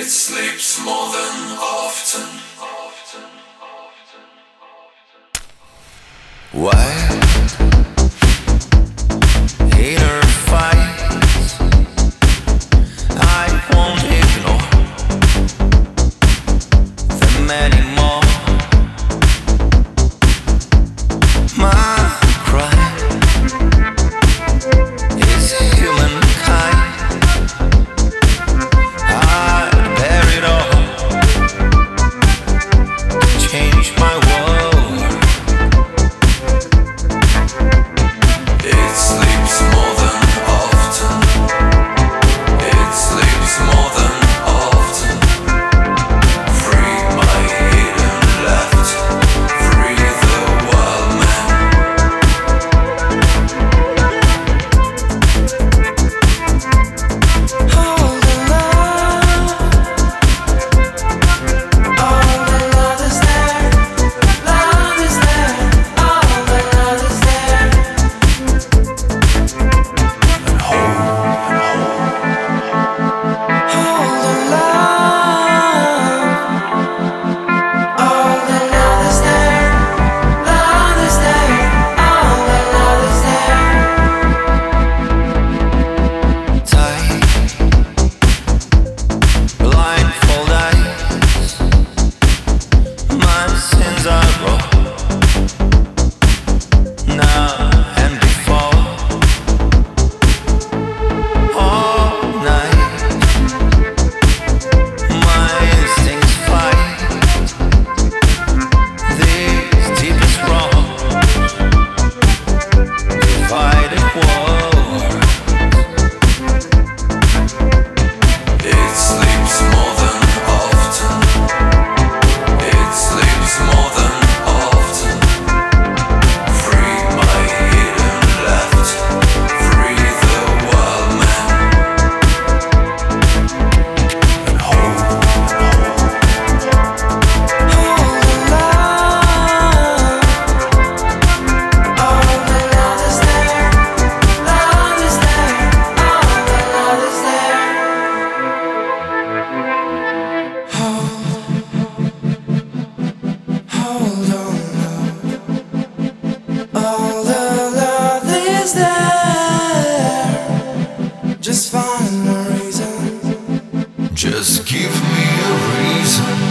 sleeps more than often. Why? Inner fights I won't ignore them anymore. My cry is humankind. I bear it all to change my world. It sleeps more than often. It sleeps more than often. Free my hidden left. Free the wild man. All the love is there. Love is there. All the love is there. All the love. All the love is there. Love is there. All the love is there. Tight, blindfold eyes. My sins are raw. Now and before. All night, my instincts fight these deepest wrongs. Divided war. It sleeps more than often. It sleeps more than often. Free my hidden left. Free the wild man. And hold. All the love. All the love is there. Love is there. All the love is there. Hold on, love. All the love is there. Just find a reason. Just give me a reason.